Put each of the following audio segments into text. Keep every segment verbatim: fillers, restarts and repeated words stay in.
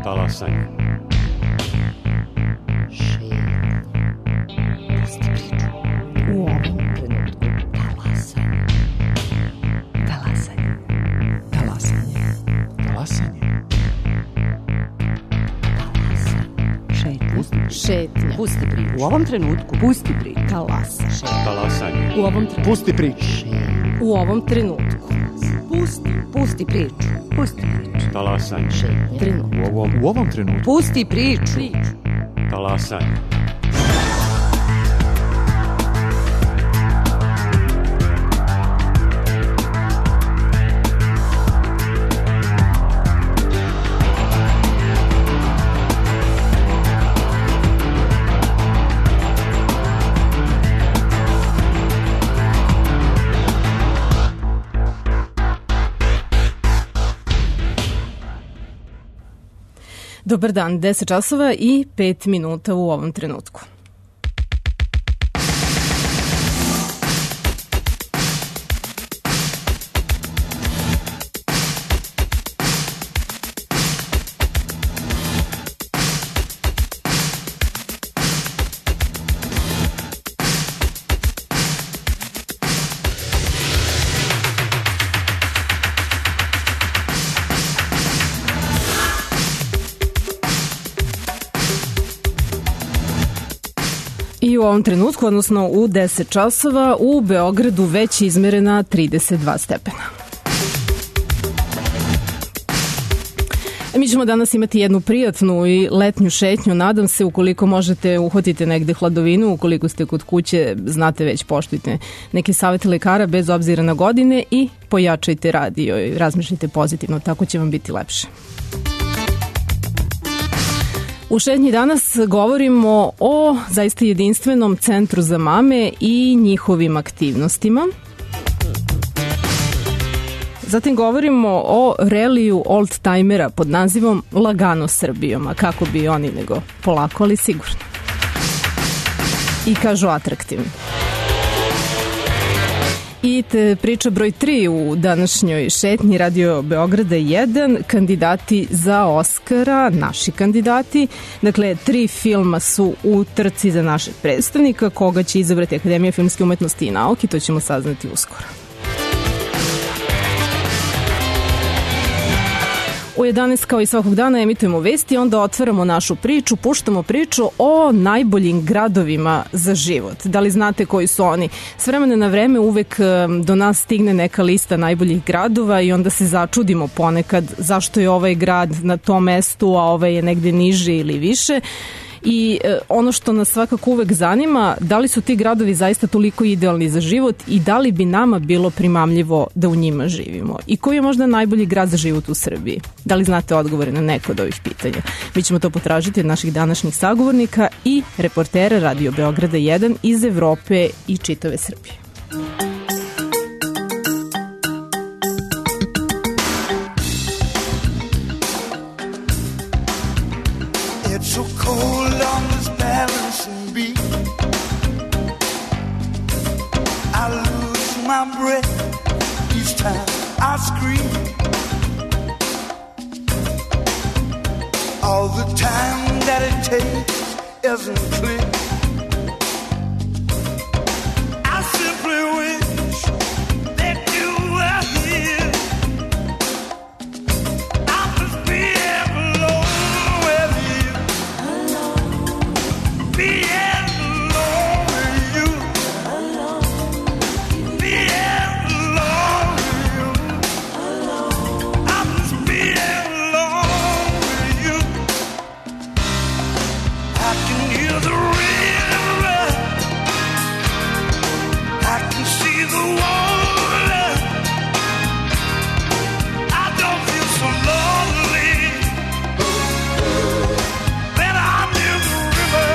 Talasanje. U ovom trenutku talasanje. Talasanje. Talasanje. Talasanje. Šetnja. Šetnja. Pusti priču. U ovom trenutku. Pusti priču. Talasanje. Talasanje. U ovom trenutku. Pusti priču. U ovom trenutku. Pusti. Pusti priču. Pusti priču. Talasanje. Šetnja. Trenutku. U ovom, u ovom trenutku. Pusti priču. Talasanje. Dobar dan, deset časova i pet minuta u ovom trenutku. I u ovom trenutku, odnosno u deset časova, u Beogradu već izmerena trideset dva stepena. Mi ćemo danas imati jednu prijatnu i letnju šetnju, nadam se, ukoliko možete uhvatite negde hladovinu, ukoliko ste kod kuće, znate već, poštujte neke savete lekara bez obzira na godine i pojačajte radio i razmišljajte pozitivno, tako će vam biti lepše. U šetnji danas govorimo o zaista jedinstvenom centru za mame i njihovim aktivnostima. Zatim govorimo o reliju oldtimera pod nazivom Lagano Srbijom, a kako bi oni nego polako, ali sigurno. I kažu atraktivno. I te priča broj tri u današnjoj šetnji Radio Beograda jedan, kandidati za Oskara, naši kandidati. Dakle, tri filma su u trci za našeg predstavnika, koga će izabrati Akademija filmske umetnosti i nauke, to ćemo saznati uskoro. U jedanaest kao i svakog dana emitujemo vesti, onda otvaramo našu priču, puštamo priču o najboljim gradovima za život. Da li znate koji su oni? S vremena na vreme uvek do nas stigne neka lista najboljih gradova i onda se začudimo ponekad zašto je ovaj grad na tom mestu, a ovaj je negde niže ili više. I e, ono što nas svakako uvek zanima, da li su ti gradovi zaista toliko idealni za život i da li bi nama bilo primamljivo da u njima živimo? I koji je možda najbolji grad za život u Srbiji? Da li znate odgovore na neko od ovih pitanja? Mi ćemo to potražiti od naših današnjih sagovornika i reportera Radio Beograda jedan iz Evrope i čitave Srbije. So cold on this balancing beat, I lose my breath each time I scream. All the time that it takes isn't clear. I simply wish that you were here. I must be alone with you. Be alone with you. Be alone with you. I must be alone with you. I can hear the river. I can see the water. I don't feel so lonely when I'm near the river.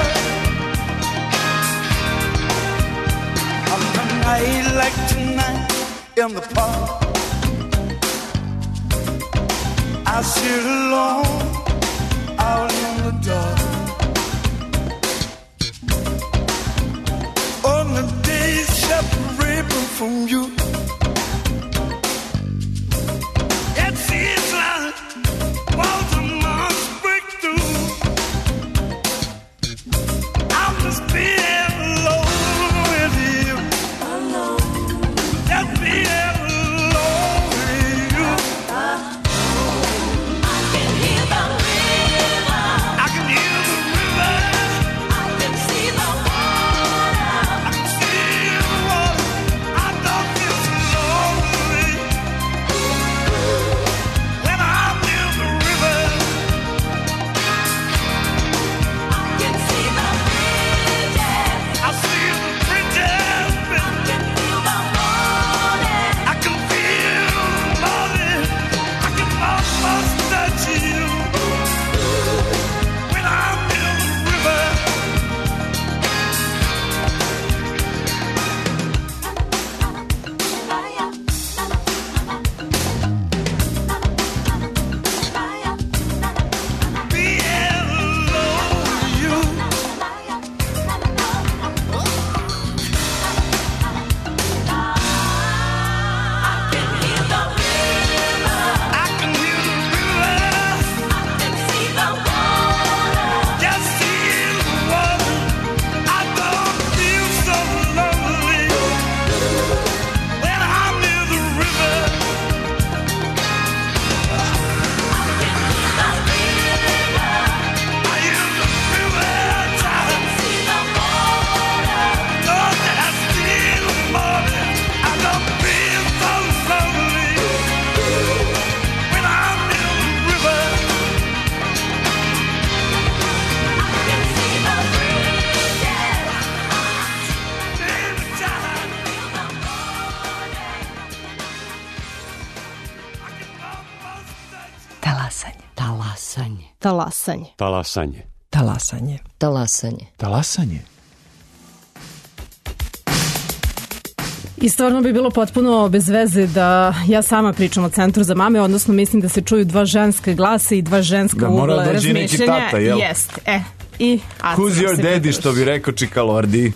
On a night like tonight in the park, I sit alone out in the dark. On the days separate me from you, it seems like walls must break Talasanje. Talasanje. Talasanje. Talasanje. Talasanje. Talasanje. Talasanje. I stvarno bi bilo potpuno bez veze da ja sama pričam o Centru za mame, odnosno mislim da se čuju dva ženske glasa i dva ženska Da, mora ugla dođi neki razmišljanja. tata, jel? Jeste, e. I Who's your daddy, što bi rekao Čika Lordi.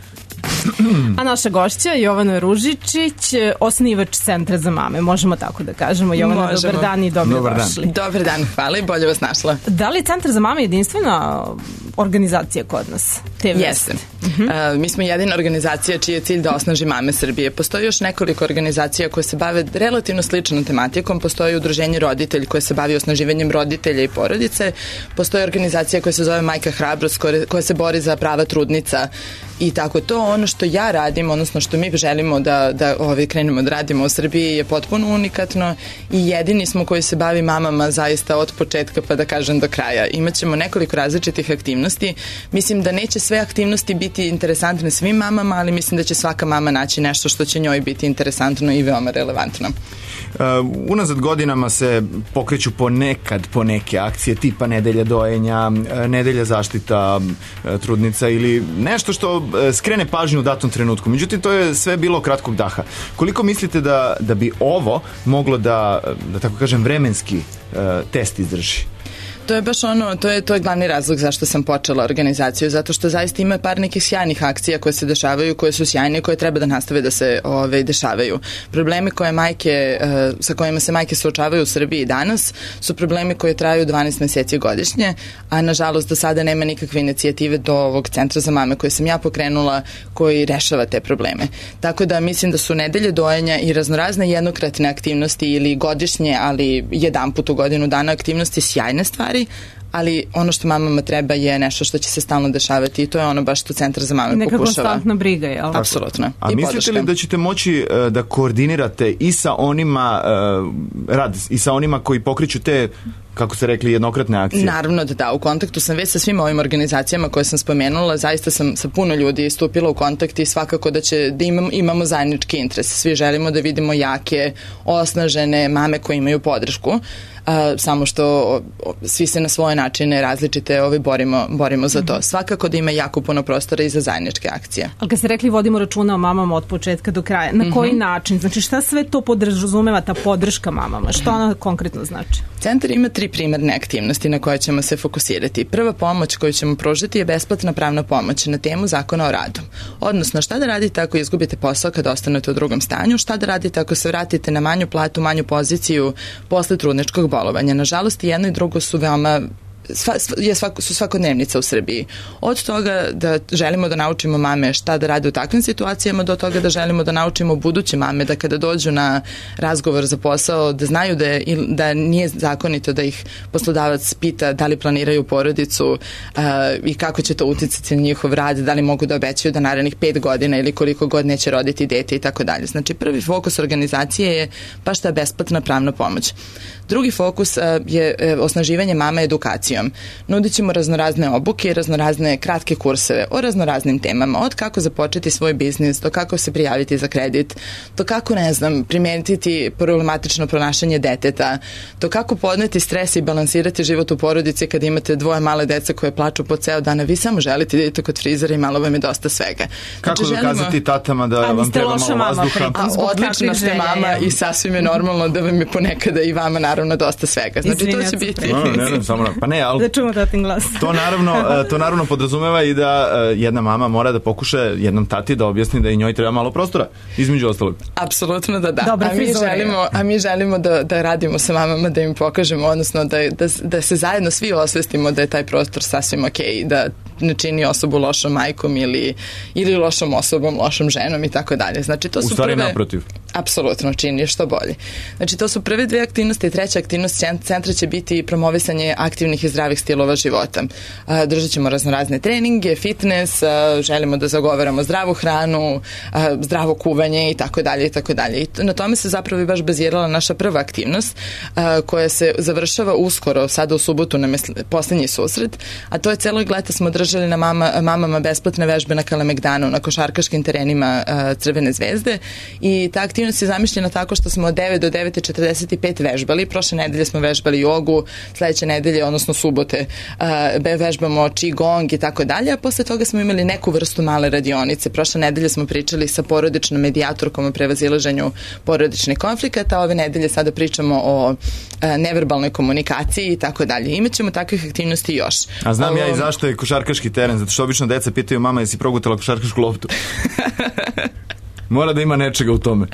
A naša gošća Jovana Ružičić, osnivač Centra za mame, možemo tako da kažemo. Jovana, Možemo. dobar dan i dobro Dobar dan. došli. Dobar dan, hvala i bolje vas našla. Da li je Centar za mame jedinstvena organizacija kod nas? Te vrste? Jeste. Uh, mi smo jedina organizacija čiji je cilj da osnaži mame Srbije. Postoji još nekoliko organizacija koje se bave relativno sličnom tematikom. Postoji udruženje Roditelj koje se bavi osnaživanjem roditelja i porodice. Postoji organizacija koja se zove Majka Hrabrost koja se bori za prava trudnica i tako to. Ono što ja radim, odnosno što mi želimo da, da ovaj, krenemo da radimo u Srbiji je potpuno unikatno i jedini smo koji se bavi mamama zaista od početka pa da kažem do kraja. Imaćemo nekoliko različitih aktivnosti. Mislim da neće sve aktivnosti biti interesantne svim mamama, ali mislim da će svaka mama naći nešto što će njoj biti interesantno i veoma relevantno. Uh, unazad godinama se pokreću ponekad po neke akcije tipa nedelja dojenja, nedelja zaštita uh, trudnica ili nešto što uh, skrene pažnju u datom trenutku. Međutim, to je sve bilo kratkog daha. Koliko mislite da, da bi ovo moglo da, da tako kažem, vremenski uh, test izdrži? To je baš ono, to je, to je glavni razlog zašto sam počela organizaciju, zato što zaista ima par nekih sjajnih akcija koje se dešavaju, koje su sjajne i koje treba da nastave da se ove, dešavaju. Problemi koje majke, uh, sa kojima se majke suočavaju u Srbiji danas su problemi koji traju dvanaest meseci godišnje, a nažalost do sada nema nikakve inicijative do ovog Centra za mame koje sam ja pokrenula koji rešava te probleme. Tako da mislim da su nedelje dojenja i raznorazne jednokratne aktivnosti ili godišnje, ali jedan put u godinu dana aktivnosti sjajne stvari, ali ono što mamama treba je nešto što će se stalno dešavati i to je ono baš što Centar za mame Neka pokušava. Neka konstantna briga, jel? Apsolutno. A I mislite podrška. li da ćete moći uh, da koordinirate i sa onima uh, rad, i sa onima koji pokreću te, kako ste rekli, jednokratne akcije? Naravno da da, u kontaktu sam već sa svim ovim organizacijama koje sam spomenula, zaista sam sa puno ljudi stupila u kontakt i svakako da će da imamo, imamo zajednički interes. Svi želimo da vidimo jake, osnažene mame koje imaju podršku. Uh, samo što o, svi se na svoje načine različite ove borimo, borimo za to. Svakako da ima jako puno prostora i za zajedničke akcije. Ali kad se rekli vodimo računa o mamama od početka do kraja, na koji mm-hmm. način? Znači šta sve to podrazumeva ta podrška mamama? Što ona konkretno znači? Centar ima tri primarne aktivnosti na koje ćemo se fokusirati. Prva pomoć koju ćemo pružiti je besplatna pravna pomoć na temu Zakona o radu. Odnosno, šta da radite ako izgubite posao kad ostanete u drugom stanju, šta da radite ako se vratite na manju platu, manju poziciju posle trudničkog bolovanja. Nažalost, i jedno i drugo su veoma Sva, je svako, su svakodnevnica u Srbiji. Od toga da želimo da naučimo mame šta da rade u takvim situacijama do toga da želimo da naučimo buduće mame da kada dođu na razgovor za posao da znaju da, je, da nije zakonito da ih poslodavac pita da li planiraju porodicu uh, i kako će to uticati na njihov rad, da li mogu da obećaju da narednih pet godina ili koliko god neće roditi dete i tako dalje. Znači prvi fokus organizacije je baš ta besplatna pravna pomoć. Drugi fokus uh, je uh, osnaživanje mama edukacijom. Nudit ćemo raznorazne obuke i raznorazne kratke kurseve o raznoraznim temama, od kako započeti svoj biznis, do kako se prijaviti za kredit, do kako, ne znam, primetiti problematično ponašanje deteta, do kako podneti stres i balansirati život u porodici kad imate dvoje male dece koje plaču po ceo dan, a vi samo želite da idete kod frizera i malo vam je dosta svega. Kako znači, dokazati želimo... tatama da a, vam treba malo vazduha? A, odlična ste mama i sasvim je normalno da vam je ponekada i vama naravno dosta svega. Znači Izvinjam to će biti... No, ne, ne, samo, pa ne, ali da čujemo tatin glas. To naravno, to naravno podrazumeva i da jedna mama mora da pokuša jednom tati da objasni da i njoj treba malo prostora, između ostalog. Apsolutno da da. Dobra a mi frizura. želimo, a mi želimo da, da radimo sa mamama, da im pokažemo, odnosno da, da, da se zajedno svi osvestimo da je taj prostor sasvim okej, da ne čini osobu lošom majkom ili, ili lošom osobom, lošom ženom i tako dalje. Znači to su u stvari prve... naprotiv. Apsolutno, čini što bolje. Znači to su prve dve aktivnosti. Treća aktivnost centra će biti promovisanje aktivnih i zdravih stilova života. Držat ćemo raznorazne treninge, fitness, želimo da zagovaramo zdravu hranu, zdravo kuvanje i tako dalje i tako dalje. I na tome se zapravo i baš bazirala naša prva aktivnost koja se završava uskoro, sada u subotu nam je poslednji susret, a to je celog leta smo držali na mama, mamama besplatne vežbe na Kalemegdanu, na košarkaškim terenima Crvene zvezde i ta aktivnost aktivnost je zamišljena tako što smo od devet do devet četrdeset pet vežbali. Prošle nedelje smo vežbali jogu, sledeće nedelje, odnosno subote, uh, vežbamo qigong i tako dalje, a posle toga smo imali neku vrstu male radionice. Prošle nedelje smo pričali sa porodičnom medijatorkom o prevazilaženju porodičnih konflikata, ove nedelje sada pričamo o uh, neverbalnoj komunikaciji i tako dalje. Imaćemo takvih aktivnosti još. A znam Ovo... ja i zašto je košarkaški teren, zato što obično deca pitaju mama jesi progutala košarkašku loptu. Mora da ima nečega u tome.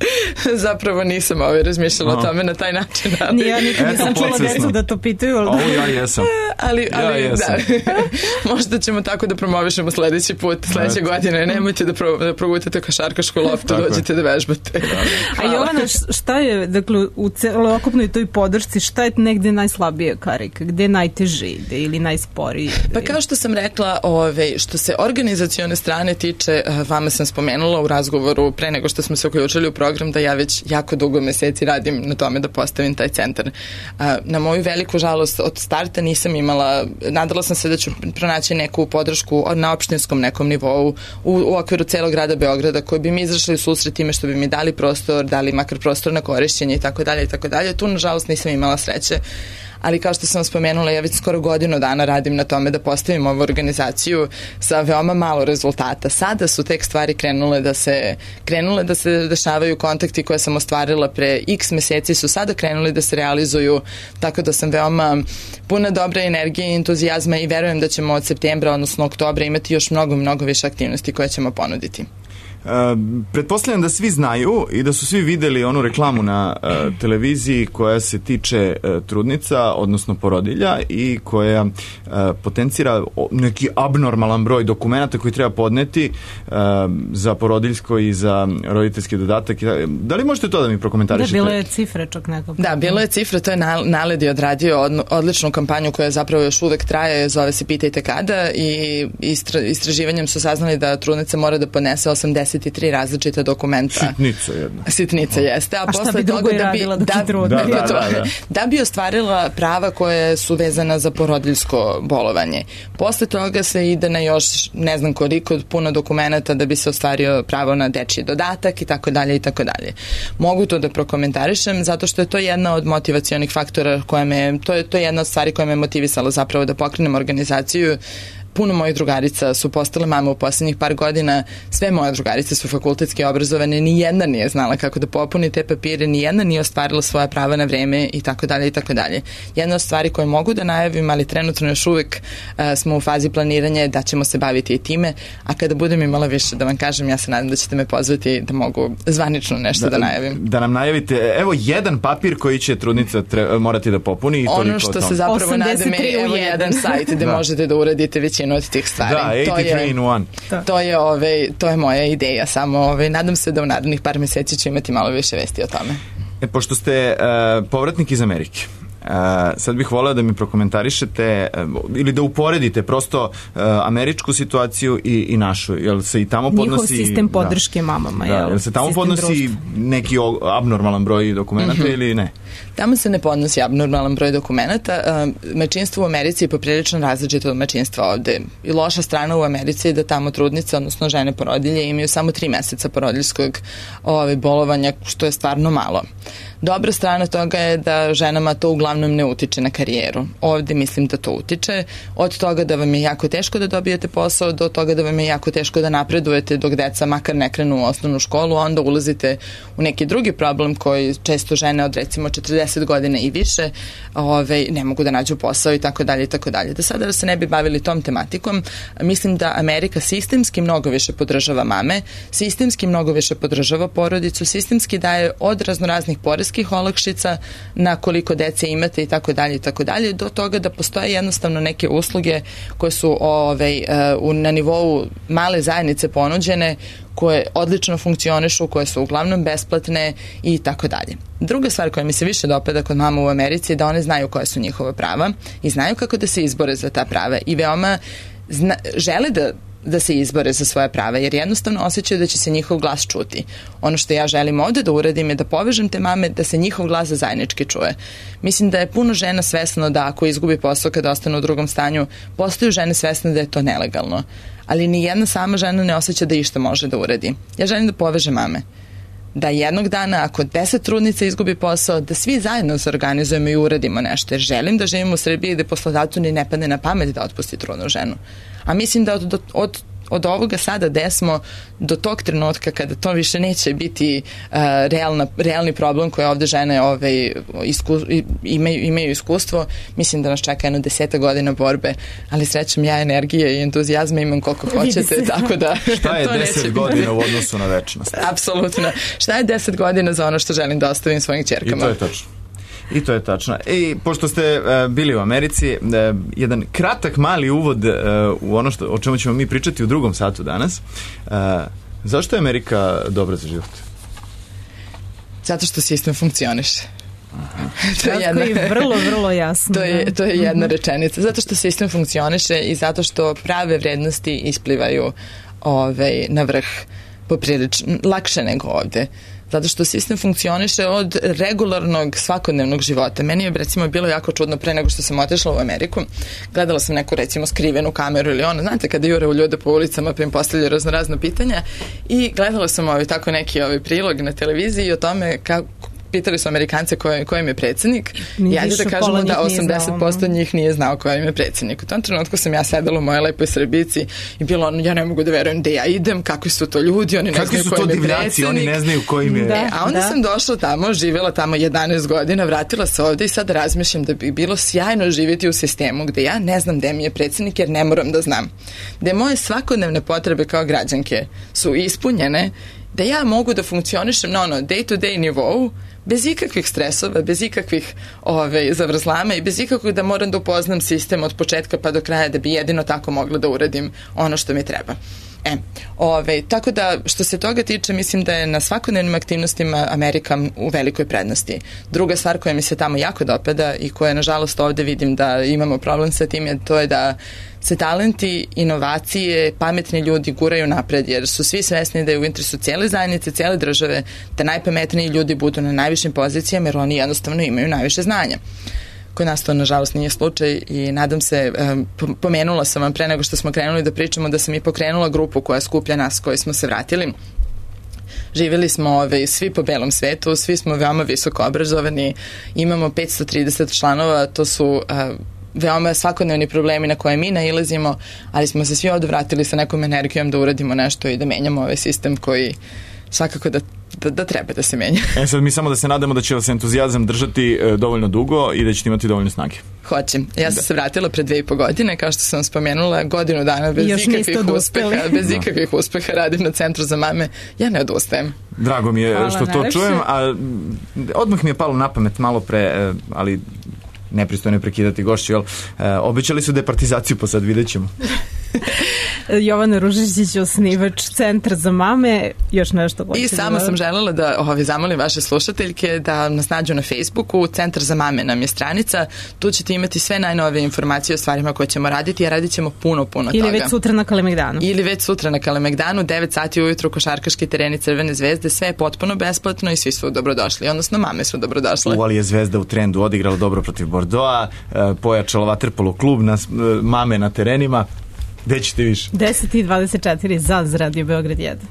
Zapravo nisam ovaj razmišljala o tome na taj način. Ali... Ni ja nikad nisam čula decu da to pitaju. Ali... Ovo ja jesam. ali, ali ja jesam. Da. Možda ćemo tako da promovišemo sledeći put, sledeće godine. Nemojte da, pro, da progutate košarkašku loftu, dođite da vežbate. A Jovana, šta je, dakle, u celokupnoj toj podršci, šta je negde najslabije karika? Gde je najteže ide ili najsporiji? Pa kao što sam rekla, ove, što se organizacione strane tiče, vama sam spomenula u razgovoru pre nego što smo se uključili u program da ja već jako dugo meseci radim na tome da postavim taj centar. Na moju veliku žalost od starta nisam imala, nadala sam se da ću pronaći neku podršku na opštinskom nekom nivou u, u okviru celog grada Beograda koji bi mi izašli u susret time što bi mi dali prostor, dali makar prostor na korišćenje i tako dalje i tako dalje. Tu nažalost nisam imala sreće. Ali kao što sam spomenula, ja već skoro godinu dana radim na tome da postavim ovu organizaciju sa veoma malo rezultata. Sada su tek stvari krenule da se krenule da se dešavaju, kontakti koje sam ostvarila pre x meseci su sada krenuli da se realizuju, tako da sam veoma puna dobre energije i entuzijazma i verujem da ćemo od septembra, odnosno oktobra imati još mnogo, mnogo više aktivnosti koje ćemo ponuditi. Uh, pretpostavljam da svi znaju i da su svi videli onu reklamu na uh, televiziji koja se tiče uh, trudnica, odnosno porodilja i koja uh, potencira neki abnormalan broj dokumenta koji treba podneti uh, za porodiljsko i za roditeljski dodatak. Da li možete to da mi prokomentarišete? Da, bilo je cifre čak nekako. Da, bilo je cifre, to je Naled je odradio od, odličnu kampanju koja zapravo još uvek traje, zove se Pitajte kada i istra, istraživanjem su saznali da trudnica mora da podnese osamdeset tri različita dokumenta. Sitnica jedna. Sitnica jeste. A, a šta posle bi toga da bi, da, da, da, da, da, da. da bi ostvarila prava koje su vezana za porodiljsko bolovanje. Posle toga se ide na još ne znam koliko puno dokumenta da bi se ostvario pravo na dečji dodatak i tako dalje i tako dalje. Mogu to da prokomentarišem zato što je to jedna od motivacionih faktora koja me, to je, to je jedna od stvari koja me motivisala zapravo da pokrenem organizaciju. Puno mojih drugarica su postale mame u poslednjih par godina, sve moje drugarice su fakultetski obrazovane, ni jedna nije znala kako da popuni te papire, ni jedna nije ostvarila svoja prava na vreme i tako dalje i tako dalje. Jedna od stvari koje mogu da najavim, ali trenutno još uvek uh, smo u fazi planiranja da ćemo se baviti i time, a kada budem imala više da vam kažem, ja se nadam da ćete me pozvati da mogu zvanično nešto da, da najavim. Da nam najavite, evo jedan papir koji će trudnica tre, morati da popuni i toliko. Ono što se zapravo nadam je evo jedan sajt gde da. možete da uradite većinu od tih stvari. Da, osamdeset tri in one. To je, ove, to je moja ideja, samo ove, nadam se da u narednih par meseci ću imati malo više vesti o tome. E, pošto ste uh, povratnik iz Amerike, Uh, sad bih voleo da mi prokomentarišete uh, ili da uporedite prosto uh, američku situaciju i, i našu, jel se i tamo podnosi njihov sistem podrške da, mamama, da, jel se tamo sistem podnosi društva. Neki abnormalan broj dokumenta mm-hmm. ili ne? Tamo se ne podnosi abnormalan broj dokumenta. Uh, mačinstvo u Americi je poprilično različito od mačinstva ovde. I loša strana u Americi je da tamo trudnice, odnosno žene porodilje, imaju samo tri meseca porodiljskog ove, bolovanja, što je stvarno malo. Dobra strana toga je da ženama to uglavnom ne utiče na karijeru. Ovde mislim da to utiče. Od toga da vam je jako teško da dobijete posao, do toga da vam je jako teško da napredujete dok deca makar ne krenu u osnovnu školu, onda ulazite u neki drugi problem koji često žene od recimo četrdeset godina i više ove, ne mogu da nađu posao i tako dalje i tako dalje. Da sada da se ne bi bavili tom tematikom, mislim da Amerika sistemski mnogo više podržava mame, sistemski mnogo više podržava porodicu, sistemski daje od raznoraznih poreskih olakšica na koliko dece imate i tako dalje i tako dalje, do toga da postoje jednostavno neke usluge koje su ovaj, uh, na nivou male zajednice ponuđene, koje odlično funkcionišu, koje su uglavnom besplatne i tako dalje. Druga stvar koja mi se više dopada kod mama u Americi je da one znaju koje su njihova prava i znaju kako da se izbore za ta prava i veoma zna, žele da da se izbore za svoje prava, jer jednostavno osjećaju da će se njihov glas čuti. Ono što ja želim ovde da uradim je da povežem te mame, da se njihov glas zajednički čuje. Mislim da je puno žena svesno da ako izgubi posao kada ostane u drugom stanju, postaju žene svesne da je to nelegalno. Ali ni jedna sama žena ne osjeća da išta može da uradi. Ja želim da povežem mame. da jednog dana ako deset trudnica izgubi posao, da svi zajedno se organizujemo i uradimo nešto. Jer želim da živimo u Srbiji gde poslodavcu ni ne padne na pamet da otpusti trudnu ženu. A mislim da od, od, od ovoga sada gde smo do tog trenutka kada to više neće biti uh, realna, realni problem koji ovde žene ovaj, isku, imaju, imaju iskustvo, mislim da nas čeka jedno deseta godina borbe, ali srećem ja energije i entuzijazma imam koliko hoćete, tako da šta je deset godina u odnosu na večnost? Apsolutno. Šta je deset godina za ono što želim da ostavim svojim ćerkama? I to je tačno. I to je tačno. I pošto ste uh, bili u Americi, uh, jedan kratak mali uvod uh, u ono što, o čemu ćemo mi pričati u drugom satu danas. Uh, zašto je Amerika dobra za život? Zato što sistem funkcioniše. To je jedna, vrlo, vrlo jasno. To je, to je jedna rečenica. Zato što sistem funkcioniše i zato što prave vrednosti isplivaju ovaj, na vrh poprilično, lakše nego ovde. Zato što sistem funkcioniše od regularnog svakodnevnog života. Meni je recimo bilo jako čudno pre nego što sam otišla u Ameriku. Gledala sam neku recimo skrivenu kameru ili ono, znate kada jure u ljude po ulicama pa im postavljaju razno razno pitanja i gledala sam ovaj, tako neki ovaj prilog na televiziji o tome kako pitali su Amerikance ko, ko im je predsjednik i ajde da kažemo da osamdeset posto njih nije znao ko im je predsjednik. U tom trenutku sam ja sedela u mojoj lepoj Srbici i bilo ono, ja ne mogu da verujem gde ja idem, kakvi su to ljudi, oni ne kakvi znaju ko im je divljaci, predsjednik. oni ne znaju ko im je... Da, e, a onda da. sam došla tamo, živjela tamo jedanaest godina, vratila se ovde i sad razmišljam da bi bilo sjajno živjeti u sistemu gde ja ne znam gde mi je predsjednik jer ne moram da znam. Gde moje svakodnevne potrebe kao građanke su ispunjene, da ja mogu da funkcionišem na ono day to day nivou, bez ikakvih stresova, bez ikakvih ove, zavrzlama i bez ikakvih da moram da upoznam sistem od početka pa do kraja da bi jedino tako mogla da uradim ono što mi treba. E, ove, tako da što se toga tiče mislim da je na svakodnevnim aktivnostima Amerika u velikoj prednosti. Druga stvar koja mi se tamo jako dopada i koja nažalost ovde vidim da imamo problem sa tim je to je da se talenti, inovacije, pametni ljudi guraju napred jer su svi svesni da je u interesu cijele zajednice, cijele države da najpametniji ljudi budu na najvišim pozicijama jer oni jednostavno imaju najviše znanja. Kod nas to nažalost nije slučaj i nadam se, pomenula sam vam pre nego što smo krenuli da pričamo da sam i pokrenula grupu koja skuplja nas koji smo se vratili. Živjeli smo ove, svi po belom svetu, svi smo veoma visoko obrazovani, imamo petsto trideset članova, to su a, veoma svakodnevni problemi na koje mi nailazimo, ali smo se svi ovdje vratili sa nekom energijom da uradimo nešto i da menjamo ovaj sistem koji svakako da Da, da treba da se menja. E sad mi samo da se nadamo da će vas entuzijazam držati e, dovoljno dugo i da ćete imati dovoljno snage. Hoćem. Ja sam da. se vratila pre dve i po godine, kao što sam spomenula, godinu dana bez ikakvih uspeha, bez da. ikakvih uspeha radim na Centru za mame. Ja ne odustajem. Drago mi je Hvala, što to najlepše. čujem, a odmah mi je palo na pamet malo pre, ali nepristojno je prekidati gošću, jel? E, obećali su departizaciju, pa sad vidjet ćemo. Jovana Ružičić, osnivač Centra za mame, još nešto hoće. I samo da... sam želela da ovaj, zamolim vaše slušateljke da nas nađu na Facebooku, Centar za mame nam je stranica, tu ćete imati sve najnovije informacije o stvarima koje ćemo raditi, a radit ćemo puno, puno Ili toga. Ili već sutra na Kalemegdanu. Ili već sutra na Kalemegdanu, devet sati ujutru, košarkaški tereni Crvene zvezde, sve je potpuno besplatno i svi su dobrodošli, odnosno mame su dobrodošle. U, ali je Zvezda u trendu odigrala dobro protiv Bordeauxa, pojačala vaterpolo klub, na, mame na terenima. Gde ćete više? deset i dvadeset četiri za Radio Beograd jedan.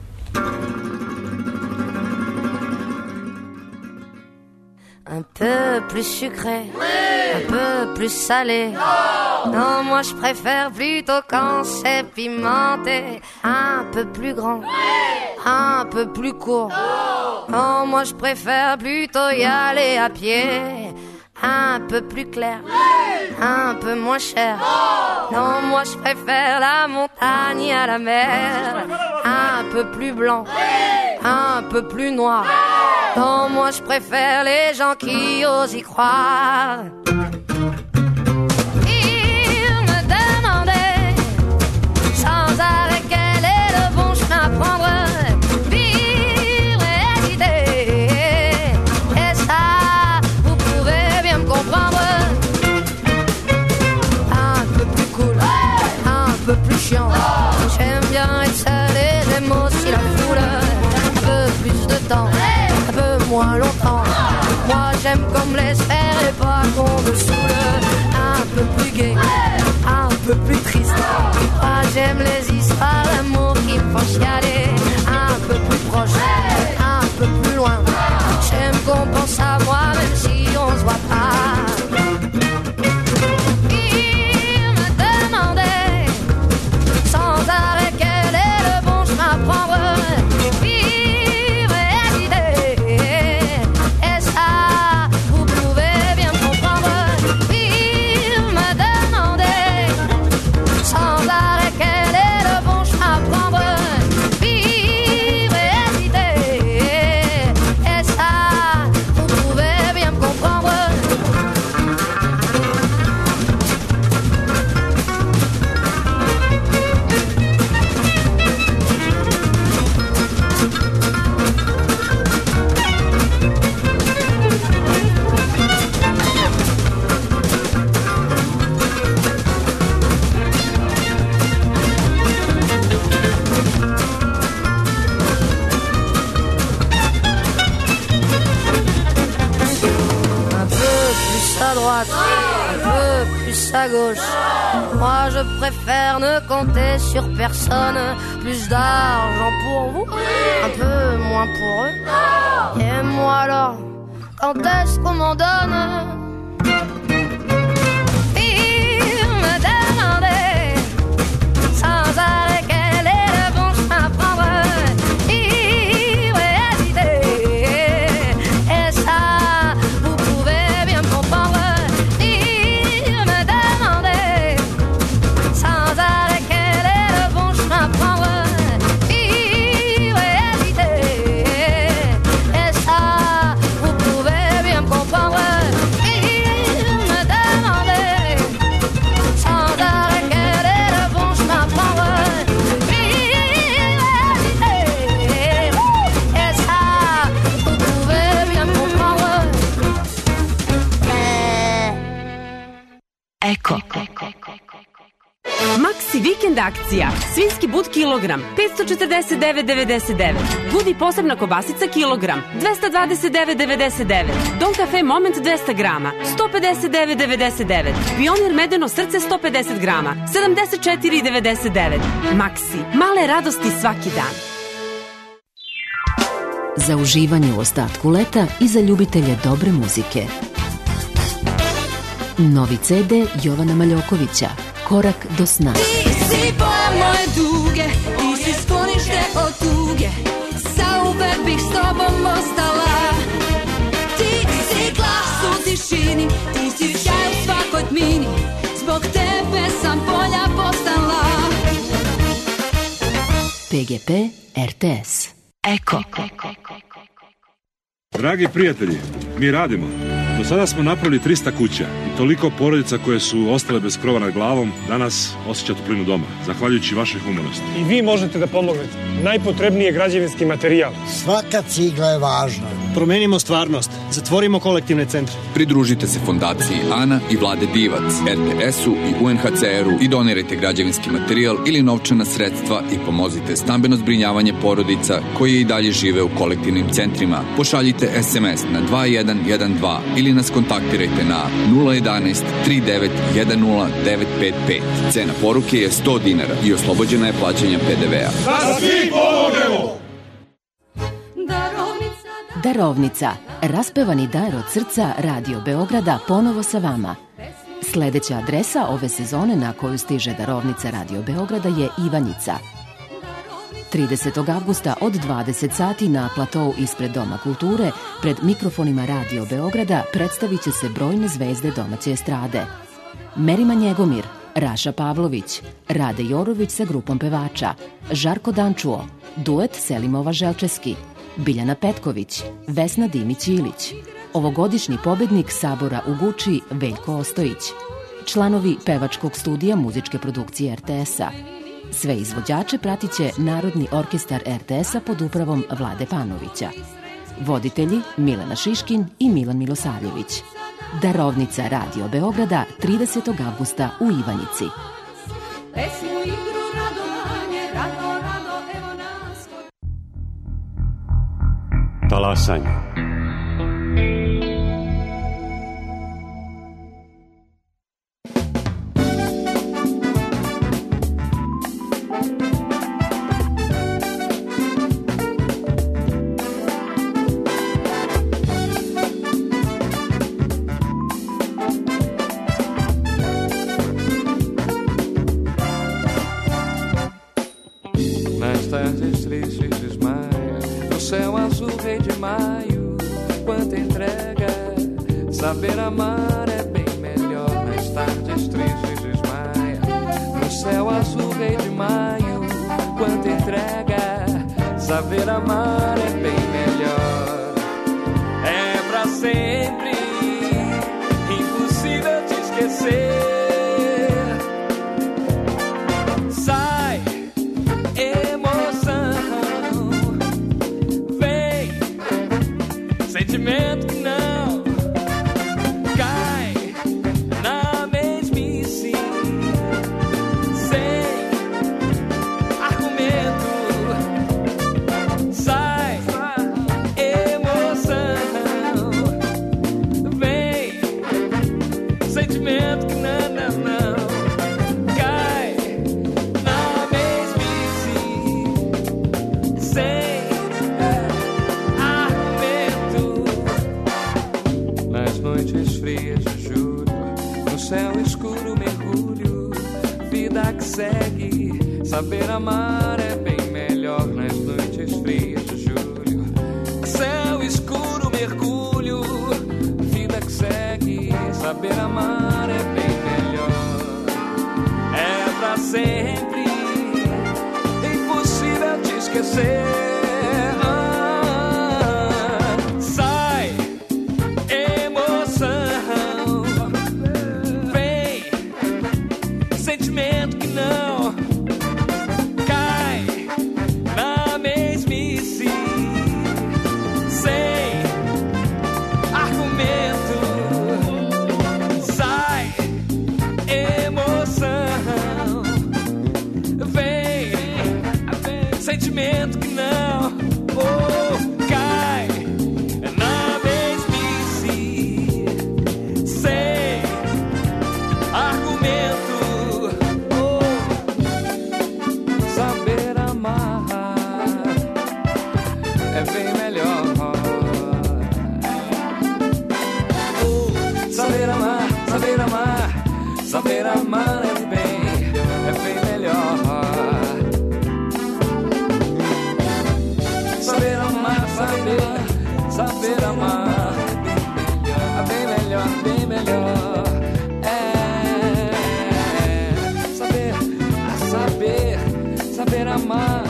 Un peu plus sucré, un peu plus salé. Non, moi je préfère plutôt quand c'est pimenté. Un peu plus grand, un peu plus court. Non, moi je préfère plutôt y aller à pied. Un peu plus clair, un peu moins cher. Non, moi je préfère la montagne à la mer. Un peu plus blanc, un peu plus noir. Non, moi je préfère les gens qui osent y croire. Il me demandait sans arrêt quel est le bon chemin à prendre. J'aime bien être seul et j'aime aussi la foule. Un peu plus de temps, un peu moins longtemps. Moi j'aime qu'on me laisse faire et pas qu'on me saoule. Un peu plus gai, un peu plus triste. Moi j'aime les histoires d'amour qui me font chialer. Un peu plus proche, un peu plus loin. J'aime qu'on pense à moi même si on se voit pas. Il me demandait sans arrêt quel est le bon chemin à prendre. Vivre et hésiter, et ça vous pouvez bien me comprendre. Il me demandait sans arrêt quel est le bon chemin à prendre. Vivre et hésiter, et ça vous pouvez bien me comprendre. Un peu plus à droite, un peu plus à gauche. Moi je préfère ne compter sur personne. Plus d'argent pour vous, un peu moins pour eux. Et moi alors, quand est-ce qu'on m'en donne? Il me demandait sans arrêt quel est le bon chemin à prendre. Il me hésiter, et ça vous pouvez bien me comprendre. Il me demandait sans arrêt quel est le bon chemin à prendre. Il me hésiter, et ça vous pouvez bien me comprendre. Il me demandait sans arrêt quel est le bon chemin à prendre. Il me hésiter, et ça vous pouvez bien me comprendre. Eko. Maxi vikend akcija. Svinjski but kilogram petsto četrdeset devet devedeset devet. Gudi posebna kobasica kilogram dvesta dvadeset devet devedeset devet. Don Cafe Moment dvesta grama sto pedeset devet devedeset devet. Pionir medeno srce sto pedeset grama sedamdeset četiri devedeset devet. Maxi, male radosti svaki dan. Za uživanje u ostatku leta i za ljubitelje dobre muzike. Novi ce de Jovana Maljokovića, Korak do sna. Ti si boja moje duge, ti si sklonište od tuge, zauvek bih s tobom ostala. Ti si glas u tišini, ti si sjaj u svakoj tmini, zbog tebe sam bolja postala. pe ge pe er te es. Eko. Dragi prijatelji, mi radimo. Do sada smo napravili trista kuća i toliko porodica koje su ostale bez krova nad glavom danas osjeća toplinu doma, zahvaljujući vašoj humanosti. I vi možete da pomognete. Najpotrebniji je građevinski materijal. Svaka cigla je važna. Promenimo stvarnost. Zatvorimo kolektivne centre. Pridružite se fondaciji Ana i Vlade Divac, er te esu i u en ha ce eru i donirajte građevinski materijal ili novčana sredstva i pomozite stambeno zbrinjavanje porodica koje i dalje žive u kolektivnim centrima. Pošaljite es em es na dva jedan jedan dva ili nas kontaktirajte na nula jedanaest tri devet jedan nula devet pet pet. Cena poruke je sto dinara i oslobođena je plaćanja pe de vea. Da svi pomognemo! Darovnica. Raspevani dar od srca Radio Beograda ponovo sa vama. Sledeća adresa ove sezone na koju stiže darovnica Radio Beograda je Ivanjica. tridesetog avgusta od dvadeset sati na platou ispred Doma kulture pred mikrofonima Radio Beograda predstavit će se brojne zvezde domaće estrade. Merima Njegomir, Raša Pavlović, Rade Jorović sa grupom pevača, Žarko Dančuo, duet Selimova Želčeski, Biljana Petković, Vesna Dimić-Ilić, ovogodišnji pobednik Sabora u Guči Veljko Ostojić, članovi pevačkog studija muzičke produkcije er te esa. Sve izvođače pratit će Narodni orkestar er te esa pod upravom Vlade Panovića. Voditelji Milena Šiškin i Milan Milosavljević. Darovnica Radio Beograda tridesetog avgusta u Ivanjici. Pesmu, igru, radovanje, rado, rado, evo nas. Talasanje. Saber amar é bem melhor nas tardes tristes desmaia. No céu azul rei de maio, quanta entrega. Saber amar é bem melhor. É pra sempre, impossível te esquecer. Sai, emoção, vem, sentimento que não cai na mesmice, sem argumento. Sai, emoção, vem, sentimento que não, não, não cai na mesmice, sem argumento. Nas noites frias de julho, no céu escuro mergulho, vida que segue. Saber amar é bem melhor nas noites frias de julho. Céu escuro mergulho, vida que segue. Saber amar é bem melhor. É pra sempre, impossível te esquecer. Ah, sai, emoção, vem, sentimento que não cai na mesmice, sem argumento. Sai, emoção, vem, sentimento que não oh, cai na mesmice, sem argumento. Oh, saber amar é bem melhor. Oh, saber amar, saber amar, saber amar é bem, é bem melhor. Saber amar, saber, saber amar é bem melhor, bem melhor. É saber, saber, saber amar.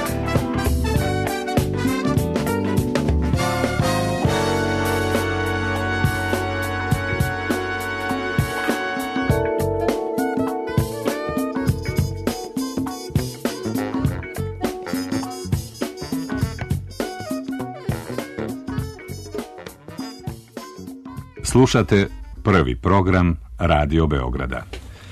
Slušate prvi program Radio Beograda.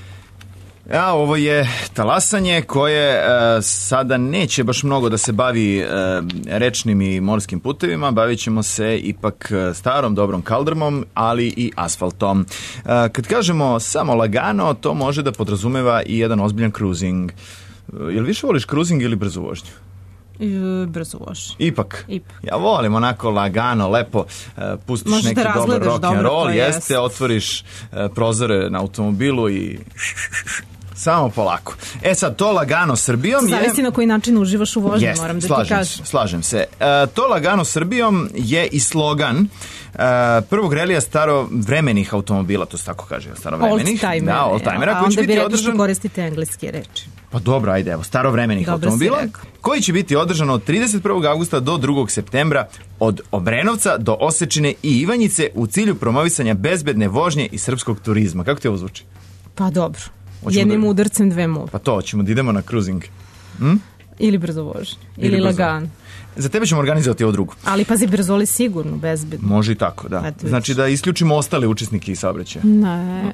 A, ovo je talasanje koje e, sada neće baš mnogo da se bavi e, rečnim i morskim putevima, bavit ćemo se ipak starom dobrom kaldrmom, ali i asfaltom. E, kad kažemo samo lagano, to može da podrazumeva i jedan ozbiljan cruising. E, jel više voliš cruising ili brzu vožnju? Brzo vožnju. Ipak. Ipak. Ja volim onako lagano, lepo, uh, pustiš Možeš neki da dobar rock and roll, jeste, jeste. otvoriš uh, prozore na automobilu i samo polako. E sad, to lagano Srbijom je... Zavisi na koji način uživaš u vožnji, Jest, moram da slažem ti kažem. Se, slažem se. Uh, to lagano Srbijom je i slogan uh, prvog relija starovremenih automobila, to se tako kaže, starovremenih. Old-timera. Da, old-timera, a koji će onda bi biti rekao održan... što koristite engleske reči. Pa dobro, ajde, evo, starovremenih Dobro automobila, si rekao. koji će biti održan od trideset prvog avgusta do drugog septembra od Obrenovca do Osečine i Ivanjice u cilju promovisanja bezbedne vožnje i srpskog turizma. Kako ti ovo zvuči? Pa dobro. Hoćemo Jednim da- udarcem dve muve. Pa to, hoćemo da idemo na cruising. Hm? Ili brzo vožnje. Ili, Ili brzo. lagano. Za tebe ćemo organizovati ovo drugo. Ali pazi, brzo li sigurno, bezbedno. Može i tako, da. Eto, vidiš. Znači da isključimo ostale učesnike iz saobraćaja. Ne.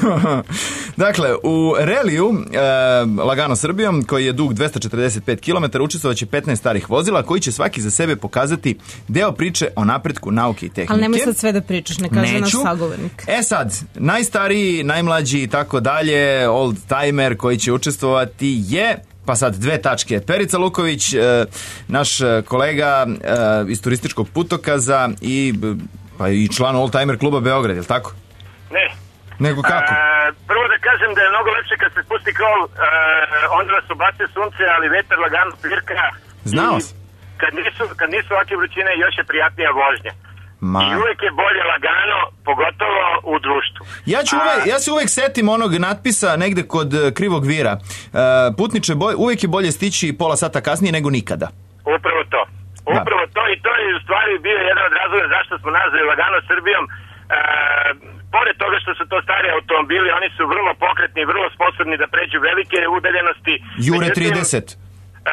Dakle, u reliju e, Lagano Srbijom, koji je dug dvesta četrdeset pet kilometara, učestvovaće petnaest starih vozila koji će svaki za sebe pokazati deo priče o napretku nauke i tehnike. Ali nemoj sad sve da pričaš, ne kaže naš Neću. sagovornik. E sad, najstariji, najmlađi i tako dalje, old timer koji će učestvovati je... Pa sad dve tačke. Perica Luković, e, naš kolega e, iz turističkog putokaza i, pa i član Old Timer kluba Beograd, je li tako? Ne. Nego kako? E, prvo da kažem da je mnogo lepše kad se spusti krov, e, onda vas ubace sunce, ali vetar lagano pirka. Znao I sam. Kad nisu, kad nisu ovakve vrućine, još je prijatnija vožnja. Ma. I uvek je bolje lagano, pogotovo u društvu. Ja, ću uvek, ja se uvek setim onog natpisa negde kod uh, Krivog Vira. Uh, putniče, boj, uvek je bolje stići pola sata kasnije nego nikada. Upravo to. Upravo da. to i to je u stvari bio jedan od razloga zašto smo nazvali lagano Srbijom. Uh, pored toga što su to stari automobili, oni su vrlo pokretni, vrlo sposobni da pređu velike udaljenosti. Jure trideset. Uh,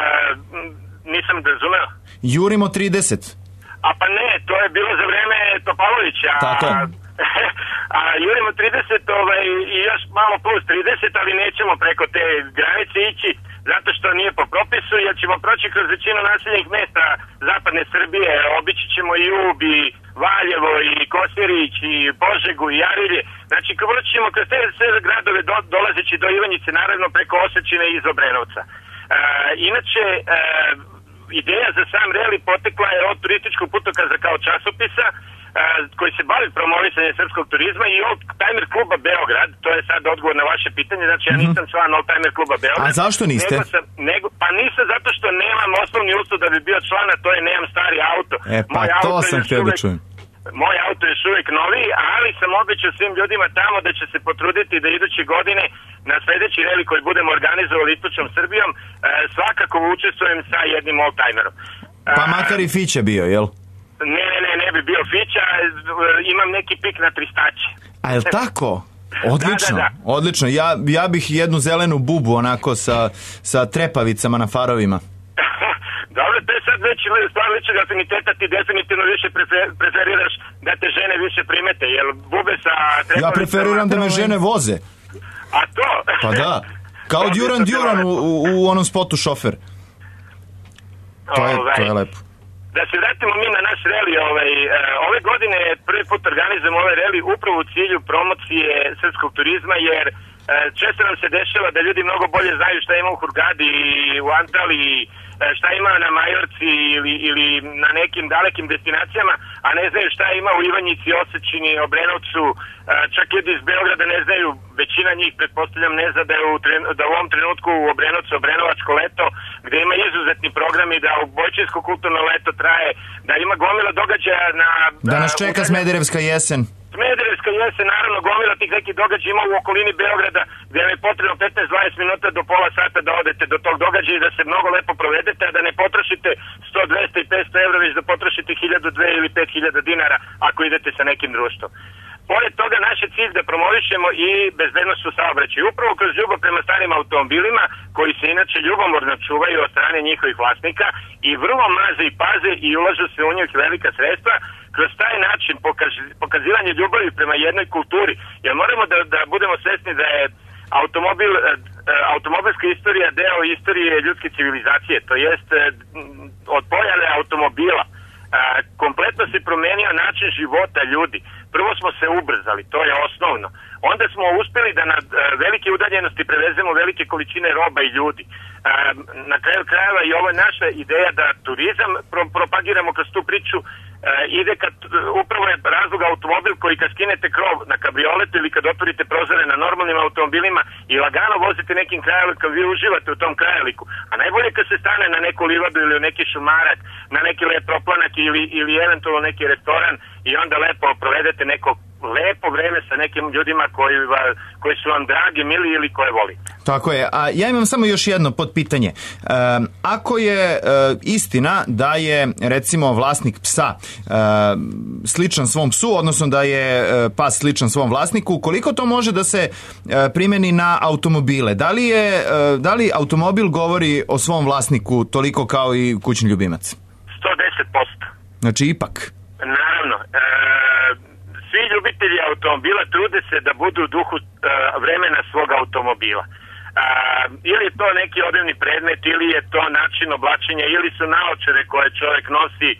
nisam razumeo. Jurimo trideset. A pa ne, to je bilo za vreme Topalovića. Tako je. A jurimo trideset ovaj, i još malo plus trideset, ali nećemo preko te granice ići, zato što nije po propisu, jer ćemo proći kroz većinu naseljenih mesta zapadne Srbije, obići ćemo i Ub, i Valjevo, i Kosjerić, i Požegu, i Jarilje. Znači, proći ćemo kroz te sve gradove do, dolazeći do Ivanjice, naravno preko Osečine i iz Obrenovca. E, inače, e, ideja za sam reli potekla je od turističkog putokaza kao časopisa, koji se bavi promovisanjem srpskog turizma i Oldtimer kluba Beograd. To je sad odgovor na vaše pitanje. Znači, ja nisam član Oldtimer kluba Beograd. A zašto niste? Nego sam, nego, pa nisam zato što nemam osnovni uslov da bi bio član, a to je nemam stari auto. E, pa Moj to auto sam htio da čujem. Moj auto je još uvijek novi, ali sam obećao svim ljudima tamo da će se potruditi da iduće godine na sledeći reli koji budemo organizovali istočnom Srbijom, e, svakako učestvujem sa jednim oldtimerom. Pa makar i Fića bio, jel? Ne, ne, ne, ne bi bio Fića, imam neki pik na tristači. A je li tako? Odlično, da, da, da. odlično. Ja, ja bih jednu zelenu bubu onako sa, sa trepavicama na farovima. Dobro, to je sad već stvar ličnog afiniteta, ti definitivno više prefer, preferiraš da te žene više primete, jer bube sa trepavicama... Ja preferiram da me žene voze. A to? Pa da, kao Duran Duran u, u, u onom spotu Šofer. To je, to je lepo. Da se vratimo mi na naš reli, ovaj, ove godine prvi put organizujemo ovaj reli upravo u cilju promocije srpskog turizma, jer često nam se dešava da ljudi mnogo bolje znaju šta ima u Hurgadi i u Antaliji, šta ima na Majorci ili, ili na nekim dalekim destinacijama, a ne znaju šta ima u Ivanjici, Osečini, Obrenovcu, čak ljudi iz Beograda ne znaju, većina njih, pretpostavljam, ne zna da je u, da u ovom trenutku u Obrenovcu Obrenovačko leto, gde ima izuzetni program i da u Bojčinsko kulturno leto traje, da ima gomila događaja na... Da nas čeka Smederevska jesen. Smederevska jesen, naravno, gomila tih nekih događaja ima u okolini Beograda, gdje vam je potrebno petnaest do dvadeset minuta do pola sata da odete do tog događaja i da se mnogo lepo provedete, a da ne potrošite sto, dvesta i petsto evra, već da potrošite hiljadu, dve ili pet hiljada dinara ako idete sa nekim društvom. Pored toga, naš je cilj da promovišemo i bezbednost u saobraćaju. Upravo kroz ljubav prema starim automobilima, koji se inače ljubomorno čuvaju od strane njihovih vlasnika i vrlo maze i paze i ulažu se u njih velika sredstva, kroz taj način pokaz, pokazivanje ljubavi prema jednoj kulturi. Jer moramo da, da budemo svesni da je automobil, automobilska istorija deo istorije ljudske civilizacije, to jest od pojave automobila. Kompletno se promenio način života ljudi. Prvo smo se ubrzali, to je osnovno. Onda smo uspeli da na velike udaljenosti prevezemo velike količine roba i ljudi. Na kraju krajeva i ovo je naša ideja da turizam pro- propagiramo kroz tu priču. Ide kad, upravo je razlog automobil koji kad skinete krov na kabrioletu ili kad otvorite prozore na normalnim automobilima i lagano vozite nekim krajolikom, vi uživate u tom krajoliku. A najbolje kad se stane na neku livadu ili u neki šumarak, na neki lep proplanak ili, ili eventualno neki restoran i onda lepo provedete neko lepo vreme sa nekim ljudima koji, koji su vam dragi, mili ili koje volite. Tako je. A ja imam samo još jedno podpitanje. E, ako je e, istina da je recimo vlasnik psa e, sličan svom psu, odnosno da je e, pas sličan svom vlasniku, koliko to može da se e, primeni na automobile? Da li, je, e, da li automobil govori o svom vlasniku toliko kao i kućni ljubimac? sto deset posto. Znači ipak. Naravno. E, svi ljubitelji automobila trude se da budu u duhu e, vremena svog automobila. Uh, ili je to neki odevni predmet, ili je to način oblačenja, ili su naočare koje čovjek nosi,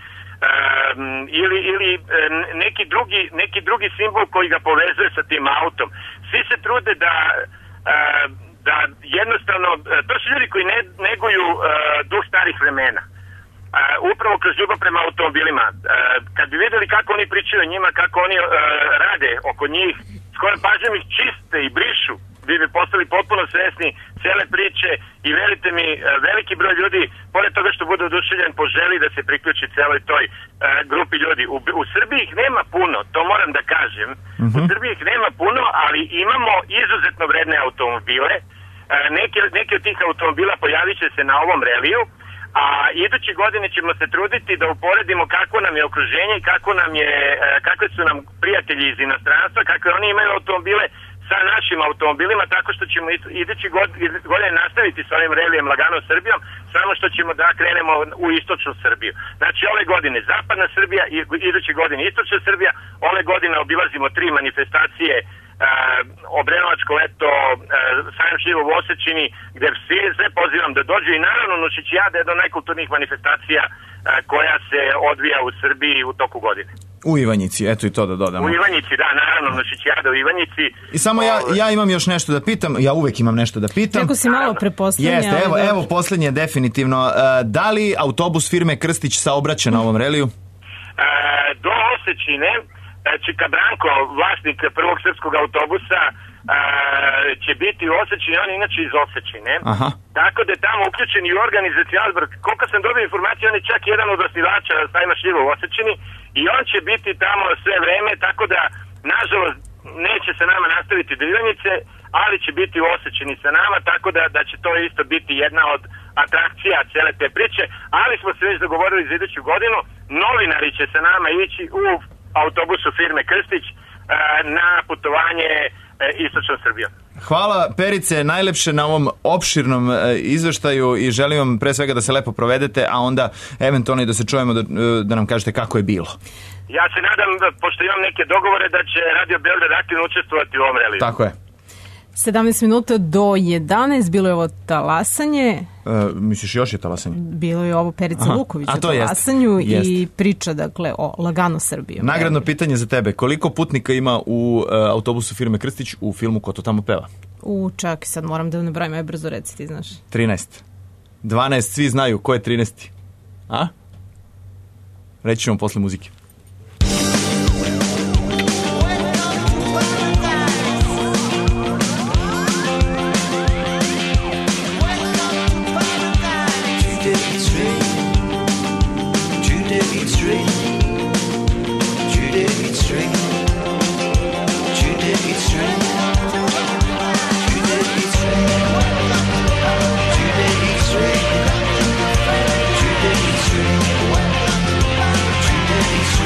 um, ili, ili neki, drugi, neki drugi simbol koji ga povezuje sa tim autom. Svi se trude da, uh, da jednostavno, to su ljudi koji ne, neguju uh, duh starih vremena. Uh, upravo kroz ljubav prema automobilima. Uh, kad bi vidjeli kako oni pričaju o njima, kako oni uh, rade oko njih, s kojom pažnjom ih čiste i brišu, bi bi postali potpuno svesni cele priče i verite mi, veliki broj ljudi, pored toga što bude oduševljen, poželi da se priključi celoj toj uh, grupi ljudi. U, u Srbiji ih nema puno, to moram da kažem. Mm-hmm. U Srbiji ih nema puno, ali imamo izuzetno vredne automobile. Uh, neki, neki od tih automobila pojavit će se na ovom reliju, a iduće godine ćemo se truditi da uporedimo kako nam je okruženje i kako nam je, kakve su nam prijatelji iz inostranstva, kakve oni imaju automobile sa našim automobilima, tako što ćemo idući godine nastaviti sa ovim relijem Lagano Srbijom, samo što ćemo da krenemo u istočnu Srbiju. Znači ove godine zapadna Srbija i iduće godine istočna Srbija, ove godine obilazimo tri manifestacije, Uh, Obrenovačko leto, uh, Sajam Šivo u Osečini, gde svi, sve pozivam da dođu i naravno Nušićijada je jedna od najkulturnijih manifestacija uh, koja se odvija u Srbiji u toku godine. U Ivanjici, eto i to da dodamo. U Ivanjici, da, naravno Nušićijada u Ivanjici. I samo ja, ja imam još nešto da pitam, ja uvek imam nešto da pitam. Kako si malo preposlednja. Jeste, evo, evo poslednje definitivno. Uh, da li autobus firme Krstić saobraća na ovom reliju? Uh, do Osečine Čika Branko, vlasnik prvog srpskog autobusa, a, će biti u Osečini, on je inače iz Osečine. Aha. Tako da je tamo uključen i organizacijalni odbor. Koliko sam dobio informaciju, on je čak jedan od osnivača Sajma Šivo u Osečini i on će biti tamo sve vreme, tako da, nažalost, neće se nama nastaviti do Ivanjice, ali će biti u Osečini sa nama, tako da, da će to isto biti jedna od atrakcija cele te priče, ali smo se već dogovorili za iduću godinu, novinari će sa nama ići u autobusu firme Krstić na putovanje istočnom Srbijom. Hvala Perice najlepše na ovom opširnom izveštaju i želim vam pre svega da se lepo provedete, a onda eventualno i da se čujemo da, da nam kažete kako je bilo. Ja se nadam, pošto imam neke dogovore, da će Radio Beograd aktivno učestvovati u ovom reliju. Tako je. sedamnaest minuta do jedanaest, bilo je ovo talasanje. E, misliš još je talasanje? Bilo je ovo Perica Aha, Luković o talasanju jest, i jest. priča dakle o Lagano Srbiji. Nagradno pitanje za tebe, koliko putnika ima u uh, autobusu firme Krstić u filmu Ko to tamo peva? U čak, sad moram da ne brojim, aj brzo reci ti, znaš. trinaest. dvanaest, svi znaju, ko je trinaesti? A? Reći ćemo posle muzike. Judy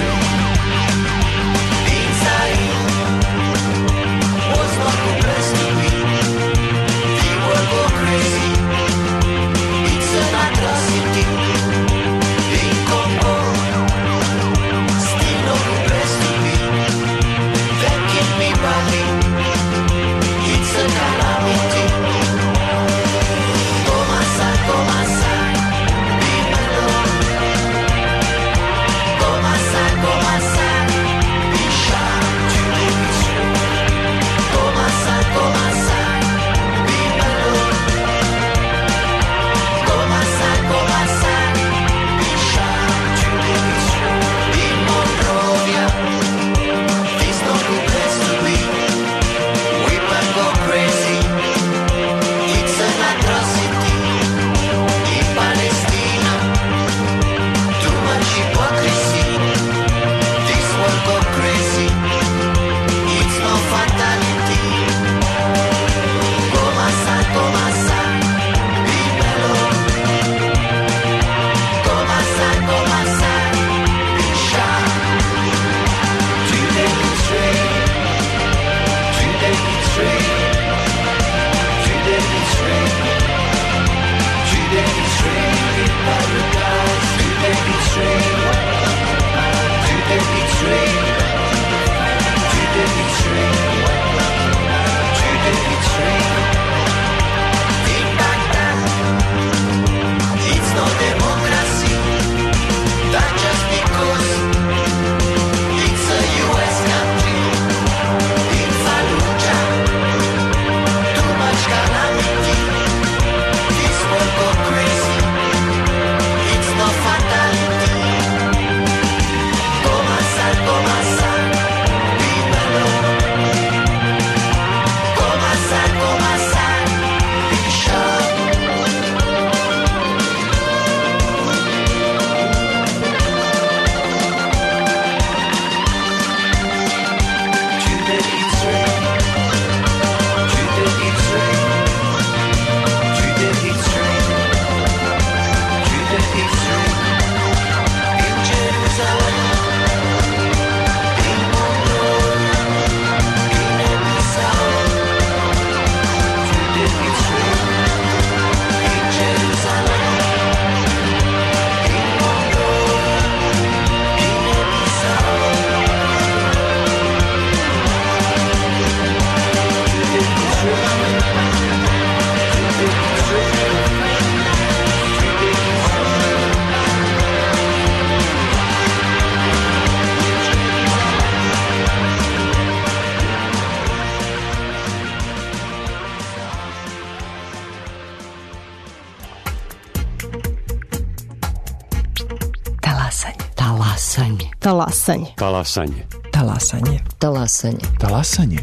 Talasanje. Talasanje. Talasanje. Talasanje. Talasanje.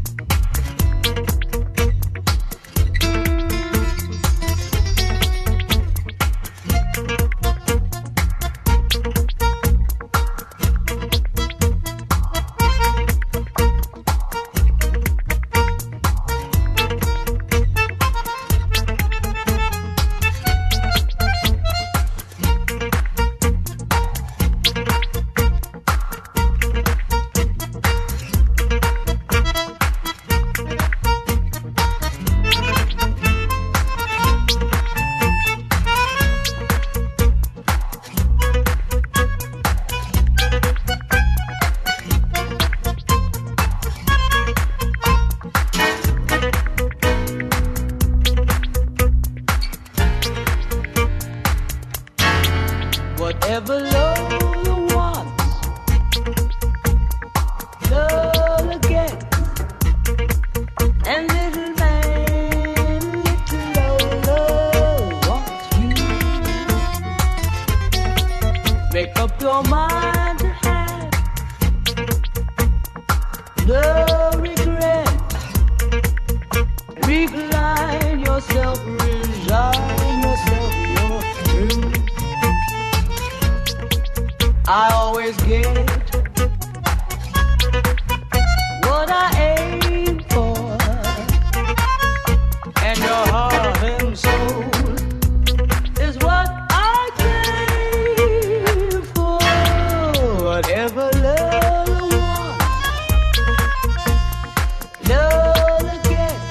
Whatever Lola wants, Lola gets. And little man, little Lola wants you. Make up your mind to have no regrets. Recline yourself, resign yourself, you're through. I always get what I aim for, and your heart and soul is what I came for. Whatever Lola wants, Lola gets.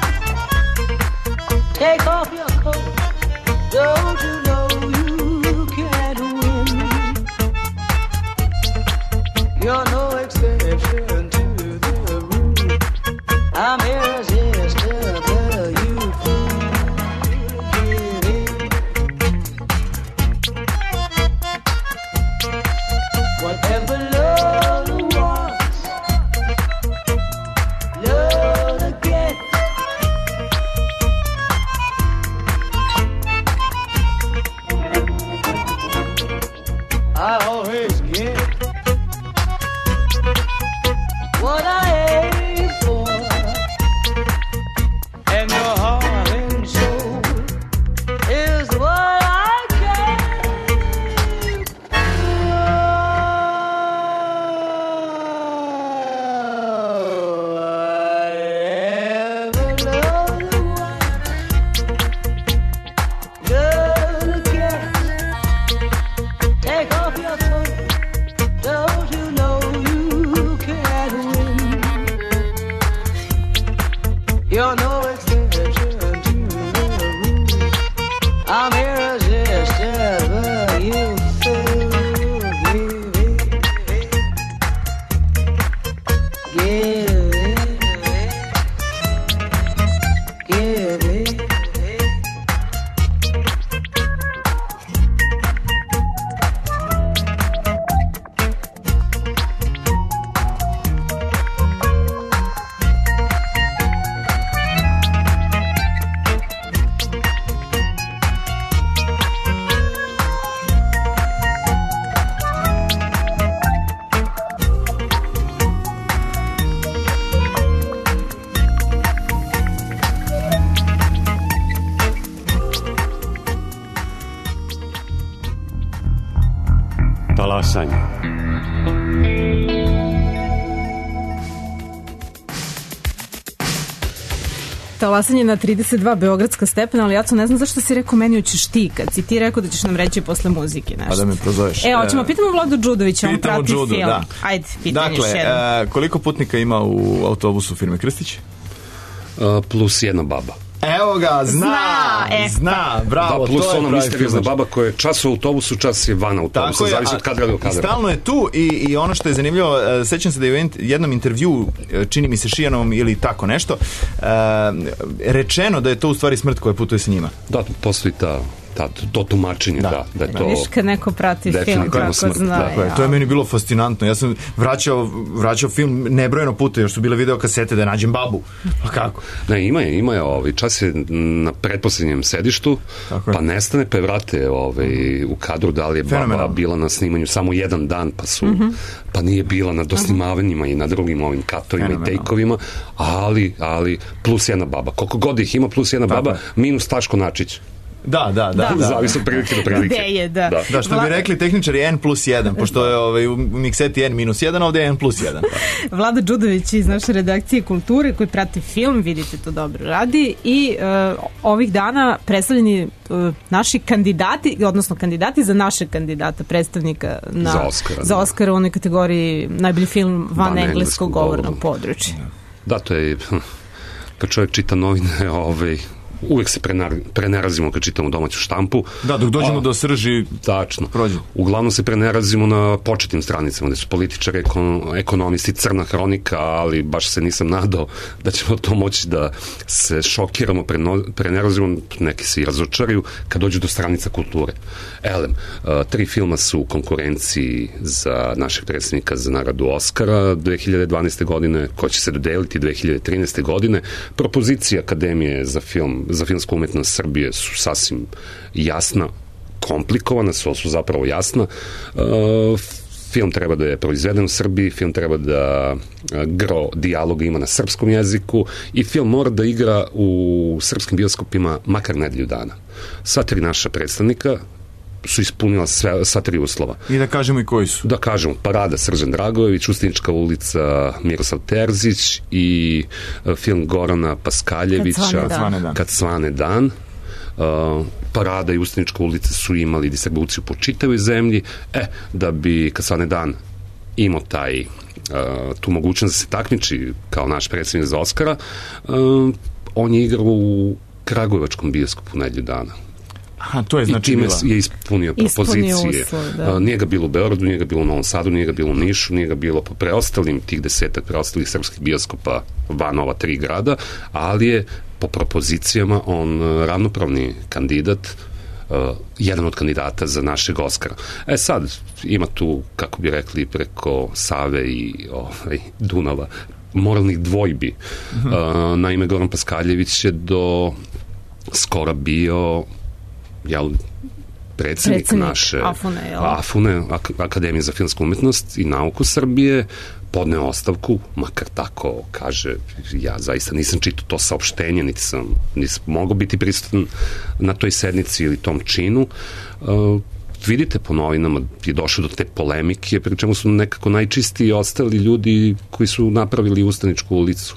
Take off your coat, don't you know you can't win? You're no exception to the rule. I'm irresistible, you give in. Whatever Lola wants, Lola gets. I always get what I aim for, and your heart and soul is what I came for. Whatever Lola wants, Lola gets. Take off your coat, don't you know you can't win? You're no exception to the rule. I'm irresistible, you fool. Give it, give it, give it. Talasanje. Talasanje na trideset dva beogradska stepena, ali ja to ne znam zašto si rekao meni hoćeš ti, kad si ti rekao da ćeš nam reći posle muzike nešto. Pa da me prozoveš. E, hoćemo, pitamo Vladu Đudovića, on prati Đudu, film. Da. Ajde, pitanje dakle, još jedno. Dakle, koliko putnika ima u autobusu firme Krstić? Uh, plus jedna baba. Evo ga, zna, Zna, e, zna, bravo. Da, plus to je ona pravi misteriozna film. baba koja je čas u autobusu, čas je van autobusa, Tako je, zavisi od kadra do i kadra. stalno je tu i, i ono što je zanimljivo, uh, sećam se da je u ent- jednom intervju, uh, čini mi se Šijanovom ili tako nešto, uh, rečeno da je to u stvari smrt koja putuje sa njima. Da, postoji ta, ta, to tumačenje, da, da, da je to... Viš kad neko prati film, definitivno kako smrt, zna. Tako je, ja. to je meni bilo fascinantno. Ja sam vraćao, vraćao film nebrojeno puta, još su bile video kasete da nađem babu. Pa kako? Ne, ima je, ima je ovaj, čas je na pretposlednjem poslednjem sedištu, pa nestane, pa je vrate ovaj, u kadru, da li je baba bila na snimanju samo jedan dan, pa su mm-hmm. pa nije bila na dosnimavanjima i na drugim ovim katovima i tejkovima, ali, ali plus jedna baba. Koliko god ih ima, plus jedna baba, minus Taško Načić. Da, da, da. da. Zavisi od prilike do prilike. Gde je, da. Da, da što Vla... bi rekli tehničari N plus jedan, pošto je ovaj, u mikseti N minus jedan, ovde je N plus jedan. Vlada Đudović iz naše redakcije kulture koji prati film, vidite to dobro radi i uh, ovih dana predstavljeni uh, naši kandidati, odnosno kandidati za naše kandidata, predstavnika na, za Oscara, za Oscara u onoj kategoriji najbolji film van, van engleskog govornog područja. Da, to je kad čovjek čita novine, ovaj uvek se prenar, prenarazimo kad čitamo domaću štampu. Da, dok dođemo a, do srži tačno. Prođu. Uglavnom se prenarazimo na početnim stranicama gde su političari, ekon, ekonomisti, crna hronika, ali baš se nisam nadao da ćemo to moći da se šokiramo, preno, prenarazimo, neki se i razočaraju kad dođu do stranica kulture. Elem, uh, tri filma su u konkurenciji za našeg predsjednika za nagradu Oscara dve hiljade dvanaeste godine, koja će se dodeliti dve hiljade trinaeste godine. Propozicija Akademije za film za filmsku umetnost Srbije su sasvim jasna, komplikovana su, su zapravo jasna. Uh, film treba da je proizveden u Srbiji, film treba da gro dijaloga ima na srpskom jeziku i film mora da igra u srpskim bioskopima makar nedelju dana. Sva tri naša predstavnika su ispunila sve, sva tri uslova. I da kažemo i koji su? Da kažemo, Parada Srđan Dragojević, Ustinička ulica Miroslav Terzić i uh, film Gorana Paskaljevića Kad svane dan. Kad svane dan. Uh, Parada i Ustinička ulica su imali distribuciju po čitavoj zemlji. E, da bi Kad svane dan imao taj uh, tu mogućnost da se takmiči kao naš predsjednik za Oscara, uh, on je igrao u Kragujevačkom bioskopu nedelju dana. Aha, to je znači i time bila. je ispunio propozicije. Ispunio uslov, da. Nije ga bilo u Beogradu, nije ga bilo u Novom Sadu, nije ga bilo u Nišu, nije ga bilo po preostalim tih desetak preostalih srpskih bioskopa van ova tri grada, ali je po propozicijama on ravnopravni kandidat, uh, jedan od kandidata za našeg Oscara. E sad, ima tu, kako bi rekli, preko Save i ovaj, Dunava, moralnih dvojbi. Uh, naime, Goran Paskaljević je do skoro bio jel, predsjednik, predsjednik naše Afune, Afune, Akademije za filmsku umetnost i nauku Srbije, podneo ostavku, makar tako kaže, ja zaista nisam čitao to saopštenje, niti sam, nisam mogao biti prisutan na toj sednici ili tom činu. Uh, vidite po novinama je došlo do te polemike, pri čemu su nekako najčistiji ostali ljudi koji su napravili Ustaničku ulicu.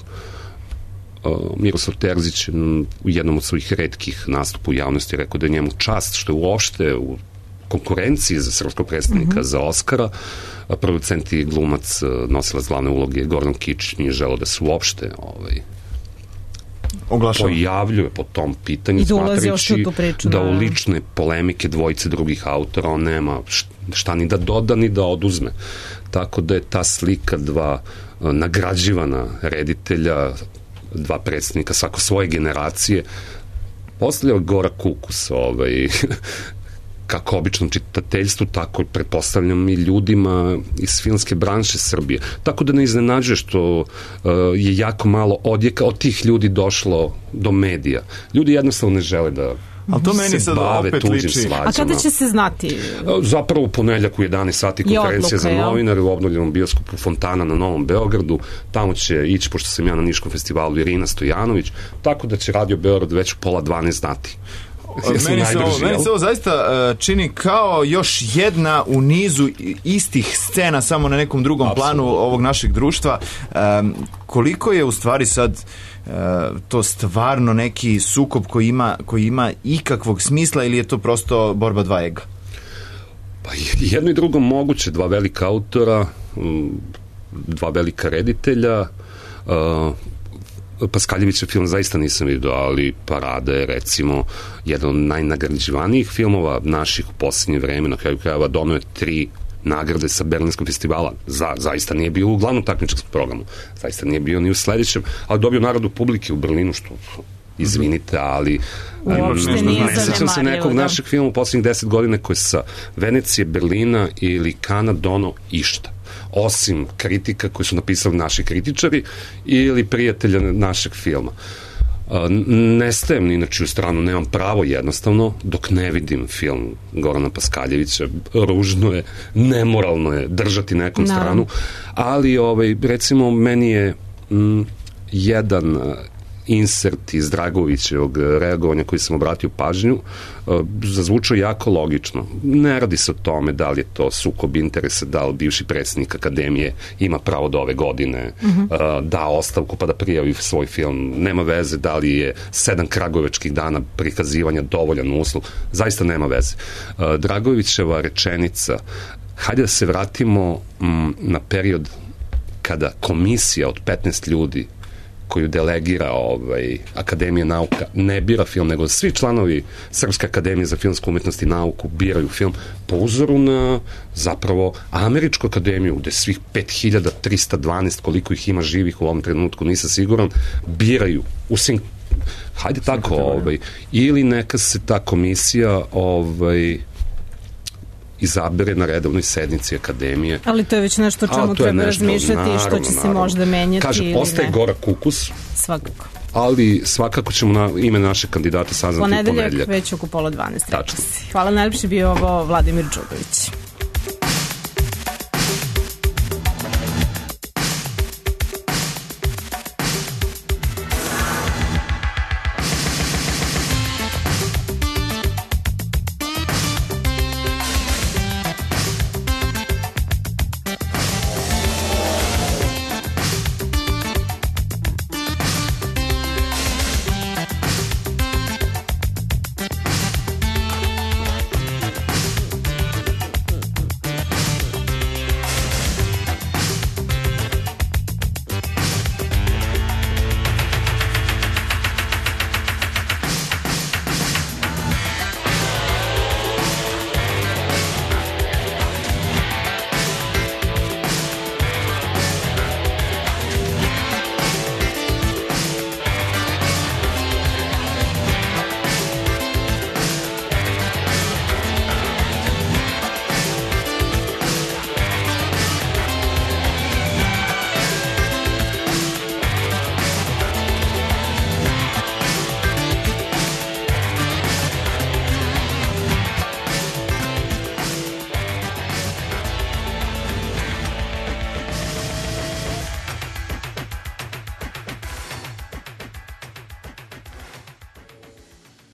Miroslav Terzić u jednom od svojih retkih nastupa u javnosti rekao da je njemu čast što je uopšte u konkurenciji za srpskog predstavnika mm-hmm. za Oscara, producent i glumac nosilac glavne uloge Gordon Kičić nije želeo da se uopšte ovaj, oglašava, pojavljuje po tom pitanju, da smatrajući da u lične polemike dvojice drugih autora on nema šta ni da doda ni da oduzme. Tako da je ta slika dva nagrađivana reditelja, dva predstavnika svako svoje generacije, postavljao Gora Kukus ovaj, kako običnom čitateljstvu, tako pretpostavljam i ljudima iz filmske branše Srbije. Tako da ne iznenađuje što uh, je jako malo odjeka od tih ljudi došlo do medija. Ljudi jednostavno ne žele da ali to meni sad opet liči. A kada će se znati? Zapravo u ponedeljak u jedanaest sati konferencija za novinare u obnovljenom bioskopu Fontana na Novom Beogradu. Tamo će ići, pošto sam ja na Niškom festivalu, Irina Stojanović, tako da će Radio Beograd već u pola dvanaest znati. Meni se, ovo, meni se ovo zaista uh, čini kao još jedna u nizu istih scena, samo na nekom drugom Absolutno. planu ovog našeg društva. Um, koliko je u stvari sad uh, to stvarno neki sukob koji ima, koji ima ikakvog smisla ili je to prosto borba dva ega? Pa jedno i drugo moguće, dva velika autora, dva velika reditelja, uh, Paskaljevićev film zaista nisam vidio, ali Parada je recimo jedan od najnagrađivanijih filmova naših u posljednje vreme, na kraju krajeva donio je tri nagrade sa Berlinskog festivala. Za, zaista nije bio u glavnom takmičarskom programu, zaista nije bio ni u sledećem, ali dobio nagradu publike u Berlinu, što izvinite, ali ne sećam se nekog da. našeg filma u posljednjih deset godina koji sa Venecije, Berlina ili Kana dono išta, osim kritika koji su napisali naši kritičari ili prijatelja našeg filma. Nestajem ni na čiju stranu, nemam pravo jednostavno, dok ne vidim film Gorana Paskaljevića. Ružno je, nemoralno je držati nekom Naravno. stranu, ali ovaj, recimo meni je m, jedan insert iz Dragovićevog reagovanja koji sam obratio pažnju zazvučao jako logično. Ne radi se o tome da li je to sukob interesa, da li bivši predsjednik akademije ima pravo da ove godine uh-huh. da ostavku pa da prijavi svoj film. Nema veze da li je sedam kragujevačkih dana prikazivanja dovoljan uslov. Zaista nema veze. Dragovićeva rečenica, hajde da se vratimo m, na period kada komisija od petnaest ljudi koju delegira ovaj, Akademija nauka ne bira film, nego svi članovi Srpske akademije za filmsku umetnost i nauku biraju film po uzoru na zapravo Američku akademiju, gde svih pet hiljada trista dvanaest, koliko ih ima živih u ovom trenutku, nisam siguran, biraju u svim, hajde tako, ovaj, ili neka se ta komisija ovaj, izabere na redovnoj sednici akademije. Ali to je već nešto o čemu treba nešto, razmišljati naravno, i što će se možda menjati. Kaže, postaje Gora Kukus. Svakako. Ali svakako ćemo na ime našeg kandidata saznati u ponedeljak. Ponedeljak već oko pola dvanaest. Tačno. Hvala, najlepše bio ovo Vladimir Đurović.